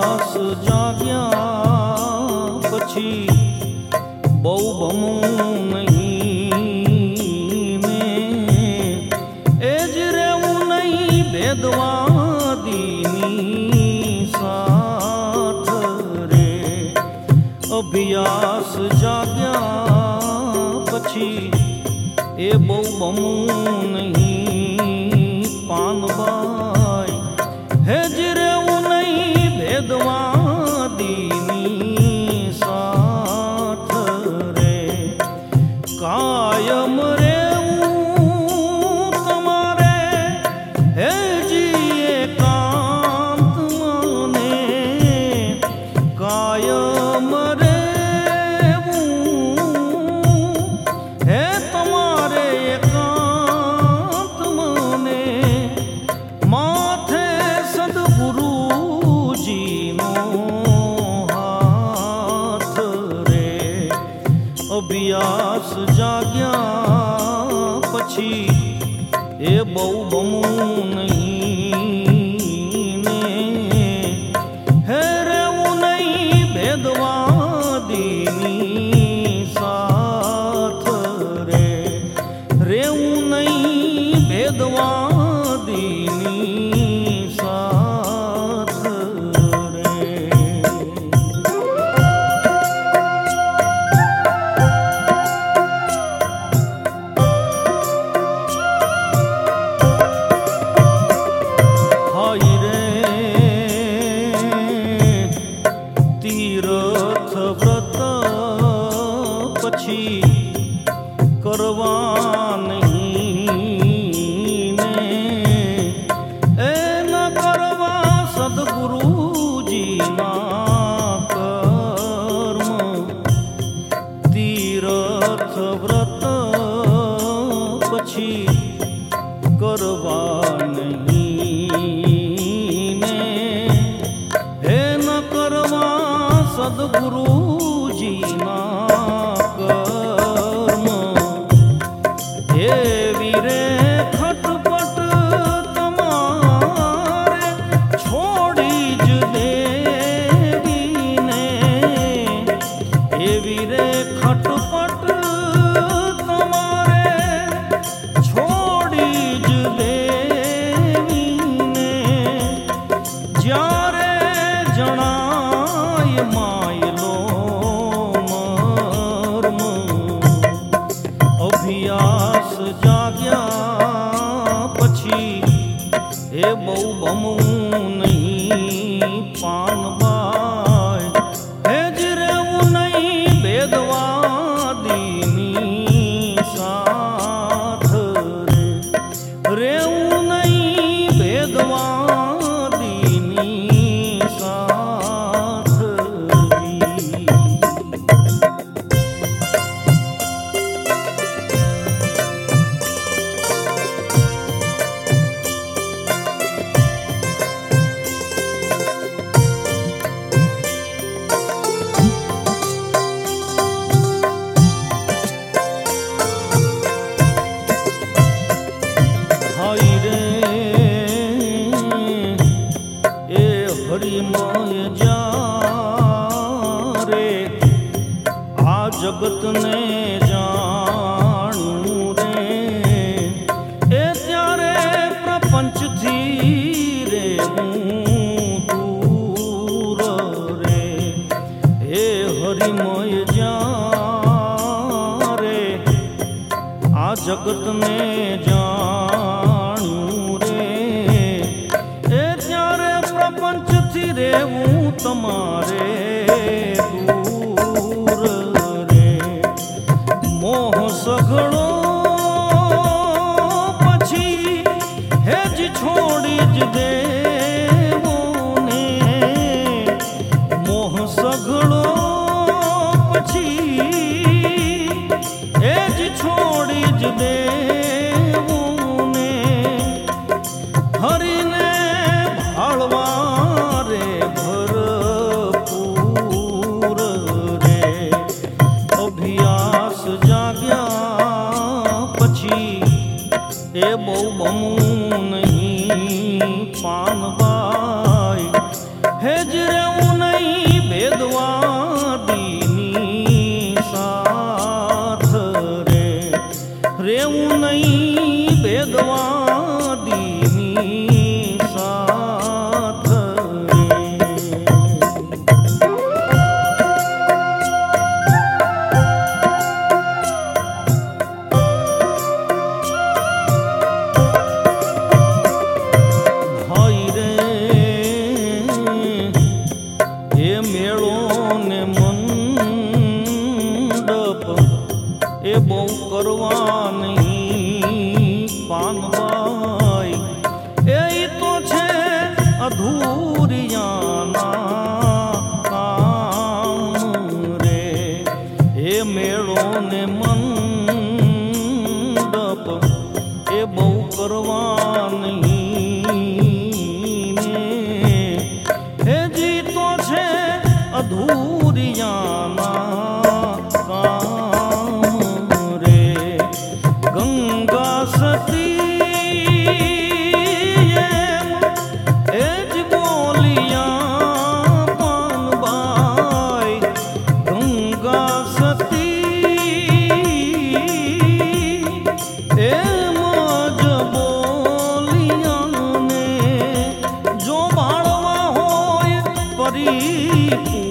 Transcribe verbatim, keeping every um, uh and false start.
અભ્યાસ જાગ્યા પછી બહુ ભમું નહીં ને એ જ રેવું નહીં ભેદવાદીની સાથ રે. અભ્યાસ જાગ્યા પછી એ બહુ ભમું નહીં પાનબાઈ હેજ રેવું નહીં ભેદવાદીની સાથ રે. કાયમ રેવું તમારે હેજી એકાંત મને કાયમ રેવું હે તમારે એકાંત મને માથે સદગુરુજીનો હાથ રે. અભ્યાસ જાગ્યા પછી એ બહુ ભમું નહીં ને હે રેવું નહીં ભેદવાદીની સાથ રે. રેવું નહીં ભેદવાદીની સાથ રે. હાય રે તીર્થ વ્રત પછી કરવા નહીં ને એ ન કરવા સદગુરુજીના કર્મ. તીર્થ વ્રત પછી કરવા નહીં ને હે ન કરવા સદગુરુજીના કર્મ. એવી રે ખટપટ તમારે છોડી જ દેવીને એવી રે ખટપટ તમારે છોડી જ દેવીને જ્યારે જણાય માયલો મર્મ. અભ્યાસ જાગ્યા પછી એ બહુ ભમું નહીં પાનબાઈ હેજ રેવું નહીં ભેદવાદીની સાથ રે. રેવું નહીં ભેદવાદીની સાથ રી. હાય રે એ હરિમય જ્યારે આ જગતને જાણું રે એ ત્યારે પ્રપંચથી રે હું દૂર રે. એ હરિમય જ્યારે આ જગતને જાણ્યું રે એ ત્યારે પ્રપંચથી રેવું તમારે દૂર રે. મોહ સઘળો પછી હેજ છોડી જ દેવો ને મોહ સઘળો પછી એ જ છોડી જ દેવું ને હરિને ભાળવા રે ભરપૂર हेज रेऊ नहीं भेदवादीनी साथ रे, रेऊ नहीं भेदवादीनी साथ रे। भाई रे એ મેળો ને મંડપ એ બહુ કરવા નહીં પાનબાઈ, એ તો છે અધૂરિયાના કામ રે। એ મેળો ને મંડપ એ બહુ કરવા નહીં ને, એ જીતો છે અધૂરિયાના કામ રે। ગંગા સતી એ જ બોલિયા પાનબાઈ, ગંગા સતી એમ જ બોલિયાને જો બાળવા હોય પરી